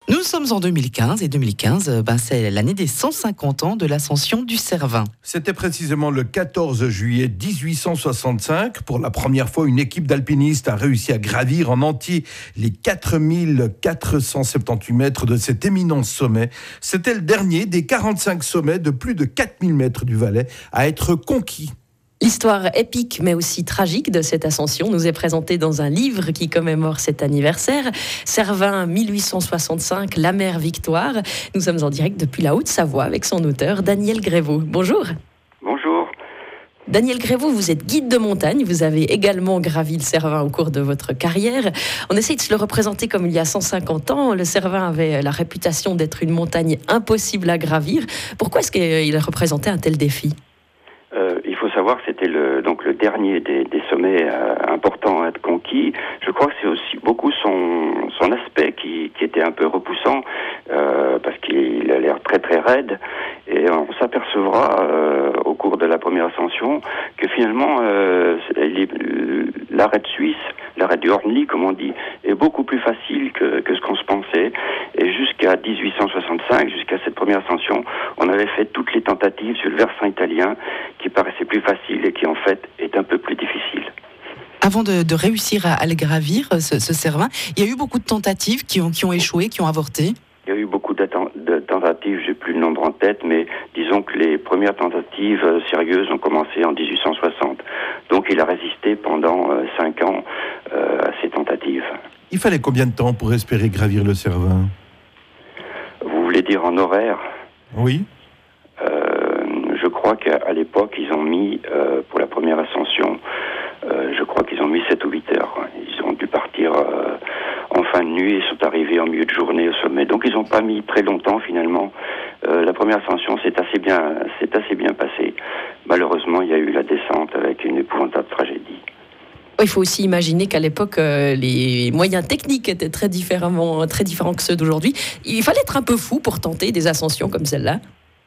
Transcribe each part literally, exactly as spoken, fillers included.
Nous sommes en deux mille quinze et deux mille quinze, ben c'est l'année des cent cinquante ans de l'ascension du Cervin. C'était précisément le quatorze juillet dix-huit cent soixante-cinq. Pour la première fois, une équipe d'alpinistes a réussi à gravir en entier les quatre mille quatre cent soixante-dix-huit mètres de cet éminent sommet. C'était le dernier des quarante-cinq sommets de plus de quatre mille mètres du Valais à être conquis. L'histoire épique mais aussi tragique de cette ascension nous est présentée dans un livre qui commémore cet anniversaire. Cervin mille huit cent soixante-cinq, la mère Victoire. Nous sommes en direct depuis la Haute-Savoie avec son auteur Daniel Grévaux. Bonjour. Bonjour. Daniel Grévaux, vous êtes guide de montagne, vous avez également gravi le Cervin au cours de votre carrière. On essaye de se le représenter comme il y a cent cinquante ans. Le Cervin avait la réputation d'être une montagne impossible à gravir. Pourquoi est-ce qu'il représentait un tel défi ? Euh, il faut savoir que c'était le, donc le dernier des, des sommets euh, importants à être conquis. Je crois que c'est aussi beaucoup son, son aspect qui, qui était un peu repoussant, euh, parce qu'il a l'air très très raide. Et on s'apercevra euh, au cours de la première ascension que finalement euh, les, l'arête suisse, l'arête du Hornli comme on dit, est beaucoup plus facile que, que ce qu'on se pensait. Et jusqu'à dix-huit cent soixante-cinq, jusqu'à cette première ascension, on avait fait toutes les tentatives sur le versant italien qui paraissait plus facile et qui en fait est un peu plus difficile. Avant de, de réussir à, à le gravir, ce, ce Cervin, il y a eu beaucoup de tentatives qui ont, qui ont échoué, qui ont avorté. Il y a eu beaucoup de tentatives, j'ai plus le nombre en tête, mais disons que les premières tentatives sérieuses ont commencé en dix-huit cent soixante. Donc il a résisté pendant euh, cinq ans euh, à ces tentatives. Il fallait combien de temps pour espérer gravir le Cervin ? Vous voulez dire en horaire ? Oui. Euh, je crois qu'à l'époque, ils ont mis, euh, pour la première ascension, euh, je crois qu'ils ont mis sept ou huit heures. Ils ont dû partir euh, en fin de nuit et sont arrivés en milieu de journée au sommet. Donc ils n'ont pas mis très longtemps finalement. Euh, la première ascension s'est assez bien, s'est assez bien passée. Malheureusement, il y a eu la descente avec une épouvantable tragédie. Il faut aussi imaginer qu'à l'époque, euh, les moyens techniques étaient très différemment, très différents que ceux d'aujourd'hui. Il fallait être un peu fou pour tenter des ascensions comme celle-là.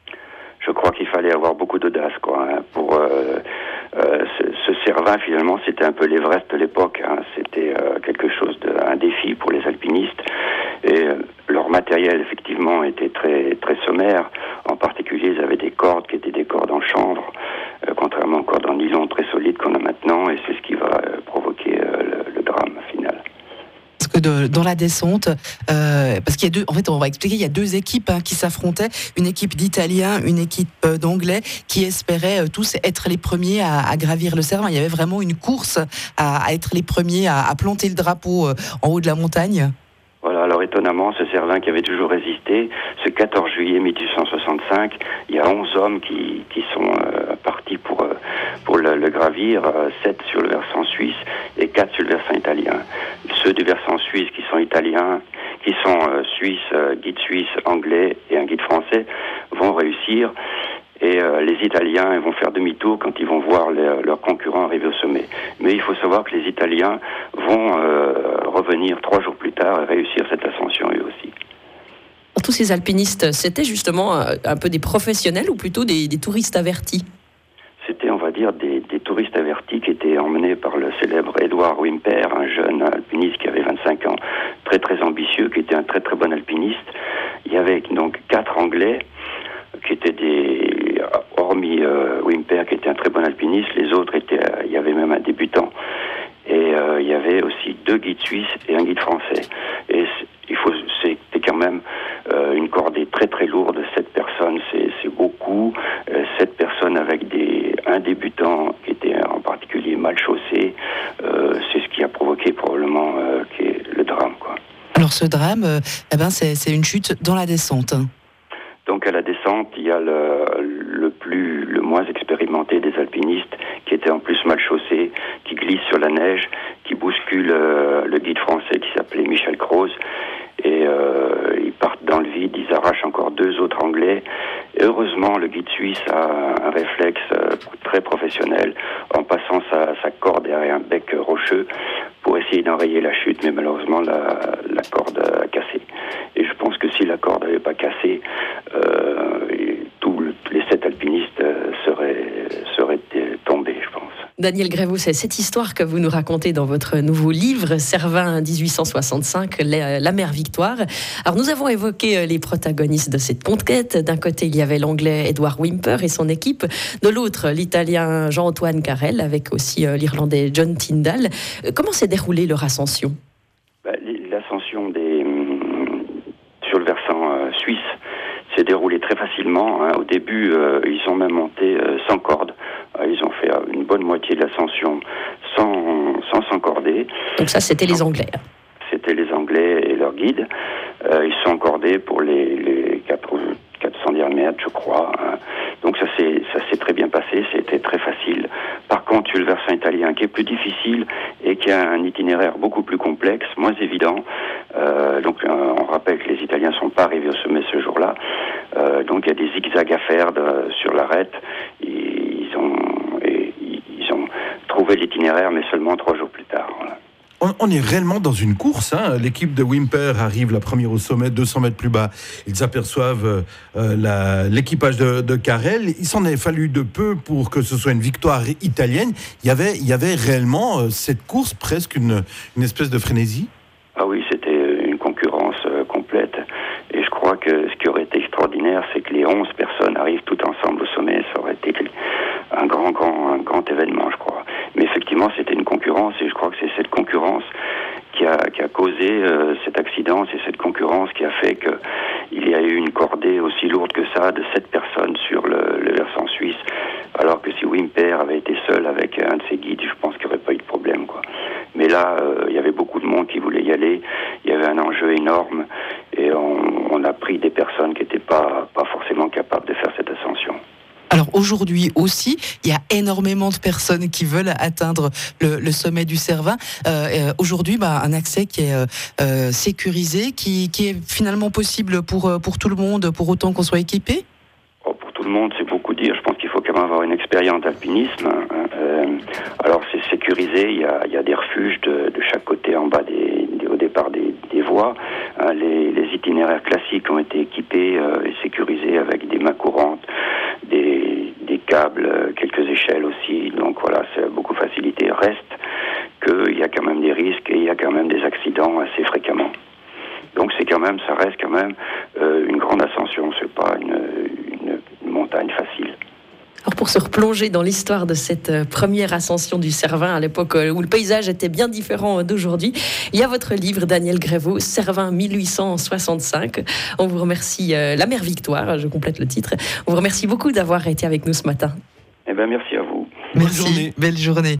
Je crois qu'il fallait avoir beaucoup d'audace, quoi, hein, pour euh, euh, ce, ce Cervin. Finalement, c'était un peu l'Everest de l'époque. Hein. C'était euh, quelque chose de, un défi pour les alpinistes. Et euh, leur matériel, effectivement, était très très sommaire. En particulier, ils avaient des cordes qui étaient des cordes en chanvre, euh, contrairement aux cordes en nylon très solides qu'on a maintenant. Et c'est ce qui va euh, provoquer euh, le, le drame final. Que de, dans la descente, euh, parce qu'il y a deux, en fait, on va expliquer, il y a deux équipes hein, qui s'affrontaient, une équipe d'Italiens, une équipe euh, d'Anglais, qui espéraient euh, tous être les premiers à, à gravir le Cervin. Il y avait vraiment une course à, à être les premiers à, à planter le drapeau euh, en haut de la montagne. Voilà, alors étonnamment, ce Cervin qui avait toujours résisté, ce quatorze juillet mille huit cent soixante-cinq, il y a onze hommes qui, qui sont euh, partis pour, euh, pour le, le gravir, euh, sept sur le versant suisse et quatre sur le versant italien. Ceux du versant suisse qui sont italiens, qui sont euh, suisses, euh, guide suisse, anglais et un guide français, vont réussir. Et euh, les Italiens ils vont faire demi-tour quand ils vont voir les, leurs concurrents arriver au sommet. Mais il faut savoir que les Italiens vont euh, revenir trois jours plus tard et réussir cette ascension eux aussi. Tous ces alpinistes, c'était justement un peu des professionnels ou plutôt des, des touristes avertis ? C'était, on va dire, des, des touristes avertis qui étaient emmenés par le célèbre Edward Wimper, un jeune alpiniste qui avait vingt-cinq ans, très très ambitieux, qui était un très très bon alpiniste. Il y avait donc quatre Anglais qui étaient des, hormis euh, Wimper qui était un très bon alpiniste, les autres étaient, euh, il y avait même un débutant. Et euh, il y avait aussi deux guides suisses et un guide français. Et il faut, c'était quand même euh, une cordée très très lourde, sept personnes, c'est, c'est beaucoup. Euh, sept personnes avec des, un débutant qui était en particulier mal chaussé, euh, c'est ce qui a provoqué probablement euh, qui est le drame, quoi. Alors ce drame, euh, eh ben c'est, c'est une chute dans la descente. Donc à la descente, il y a le, le plus, le moins expérimenté des alpinistes, qui était en plus mal chaussé, qui glisse sur la neige, qui bouscule euh, le guide français qui s'appelait Michel Croze, et euh, ils partent dans le vide, ils arrachent encore deux autres Anglais. Et heureusement, le guide suisse a un réflexe euh, très professionnel, en passant sa, sa corde derrière un bec rocheux pour essayer d'enrayer la chute, mais malheureusement la, la corde a cassé. Et je pense que si la corde n'avait pas cassé, euh, tous les sept alpinistes euh, seraient, seraient tombés, je pense. Daniel Grévaux, c'est cette histoire que vous nous racontez dans votre nouveau livre, Cervin dix-huit cent soixante-cinq, La, la mère Victoire. Alors nous avons évoqué les protagonistes de cette conquête. D'un côté, il y avait l'anglais Edward Whymper et son équipe. De l'autre, l'italien Jean-Antoine Carrel, avec aussi l'irlandais John Tyndall. Comment s'est déroulée leur ascension ? Ben, l'ascension des, sur le versant euh, suisse s'est déroulée très facilement. Hein. Au début, euh, ils ont même monté euh, sans corde. Euh, ils ont fait euh, une bonne moitié de l'ascension sans, sans s'encorder. Donc ça, c'était les Anglais. C'était les Anglais et leur guide. Euh, ils sont encordés pour les, les quatre cents derniers mètres, je crois. Hein. Donc ça s'est, ça s'est très bien passé, c'était très facile. Par contre, sur le versant italien, qui est plus difficile et qui a un itinéraire beaucoup plus complexe, moins évident. Euh, donc euh, on rappelle que les Italiens ne sont pas arrivés au sommet ce jour-là. Euh, donc il y a des zigzags à faire de, sur l'arête. Ils ont, et, ils ont trouvé l'itinéraire, mais seulement trois jours plus tard. Voilà. On est réellement dans une course. Hein. L'équipe de Whymper arrive la première au sommet, deux cents mètres plus bas. Ils aperçoivent euh, la, l'équipage de, de Carrel. Il s'en est fallu de peu pour que ce soit une victoire italienne. Il y avait, il y avait réellement euh, cette course, presque une, une espèce de frénésie. Ah oui, c'était une concurrence euh, complète. Et je crois que ce qui aurait été extraordinaire, c'est que les onze personnes arrivent toutes ensemble au sommet. Ça aurait été un grand, grand, un grand événement, je crois. Mais effectivement, c'était une concurrence et je crois que c'est cette concurrence qui a, qui a causé euh, cet accident. C'est cette concurrence qui a fait qu'il y a eu une cordée aussi lourde que ça de sept personnes sur le, le versant suisse. Alors que si Whymper avait été seul avec un de ses guides, je pense qu'il n'y aurait pas eu de problème, quoi. Mais là, euh, il y avait beaucoup de monde qui voulait y aller. Il y avait un enjeu énorme et on, on a pris des personnes qui n'étaient pas, pas forcément capables de faire cette ascension. Alors aujourd'hui aussi, il y a énormément de personnes qui veulent atteindre le, le sommet du Cervin. Euh, aujourd'hui, bah, un accès qui est euh, sécurisé, qui, qui est finalement possible pour, pour tout le monde, pour autant qu'on soit équipé. Oh, pour tout le monde, c'est beaucoup dire. Je pense qu'il faut quand même avoir une expérience d'alpinisme. Euh, alors c'est sécurisé, il y a, il y a des refuges de, de chaque côté en bas des, des, au départ des, des voies. Hein, les, les itinéraires classiques ont été équipés euh, et sécurisés avec des mains courantes, des, des câbles, quelques échelles aussi. Donc voilà, c'est beaucoup facilité. Reste qu'il y a quand même des risques et il y a quand même des accidents assez fréquemment. Donc c'est quand même, ça reste quand même euh, une grande ascension. C'est pas une, une, une montagne facile. Alors pour se replonger dans l'histoire de cette première ascension du Cervin à l'époque où le paysage était bien différent d'aujourd'hui, il y a votre livre, Daniel Grévaux, Cervin mille huit cent soixante-cinq. On vous remercie, euh, La mère Victoire, je complète le titre. On vous remercie beaucoup d'avoir été avec nous ce matin. Eh bien, merci à vous. Merci, belle journée.